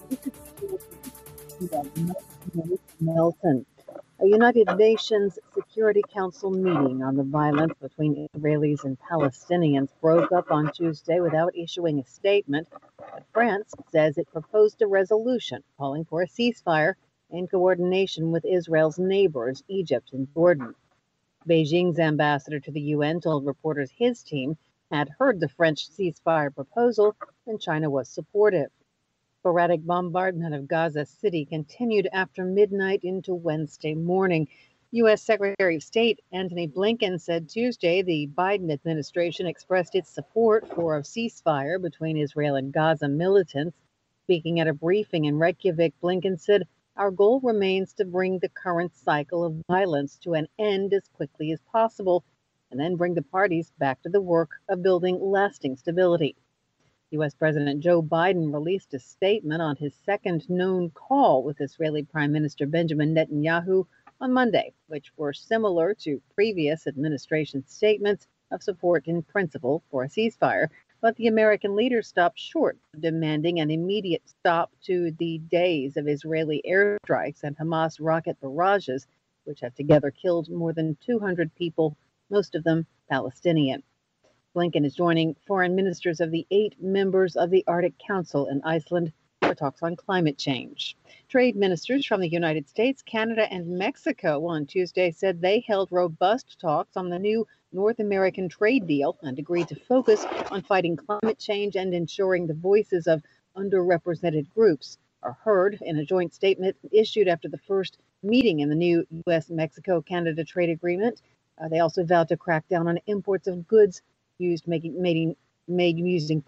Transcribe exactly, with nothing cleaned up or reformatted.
Milton. A United Nations Security Council meeting on the violence between Israelis and Palestinians broke up on Tuesday without issuing a statement, but France says it proposed a resolution calling for a ceasefire in coordination with Israel's neighbors, Egypt and Jordan. Beijing's ambassador to the U N told reporters his team had heard the French ceasefire proposal and China was supportive. Sporadic bombardment of Gaza City continued after midnight into Wednesday morning. U S. Secretary of State Antony Blinken said Tuesday the Biden administration expressed its support for a ceasefire between Israel and Gaza militants. Speaking at a briefing in Reykjavik, Blinken said, "Our goal remains to bring the current cycle of violence to an end as quickly as possible, and then bring the parties back to the work of building lasting stability." U S. President Joe Biden released a statement on his second known call with Israeli Prime Minister Benjamin Netanyahu on Monday, which were similar to previous administration statements of support in principle for a ceasefire. But the American leader stopped short of demanding an immediate stop to the days of Israeli airstrikes and Hamas rocket barrages, which have together killed more than two hundred people, most of them Palestinian. Blinken is joining foreign ministers of the eight members of the Arctic Council in Iceland for talks on climate change. Trade ministers from the United States, Canada, and Mexico on Tuesday said they held robust talks on the new North American trade deal and agreed to focus on fighting climate change and ensuring the voices of underrepresented groups are heard in a joint statement issued after the first meeting in the new U S Mexico Canada trade agreement. Uh, they also vowed to crack down on imports of goods used making made, made using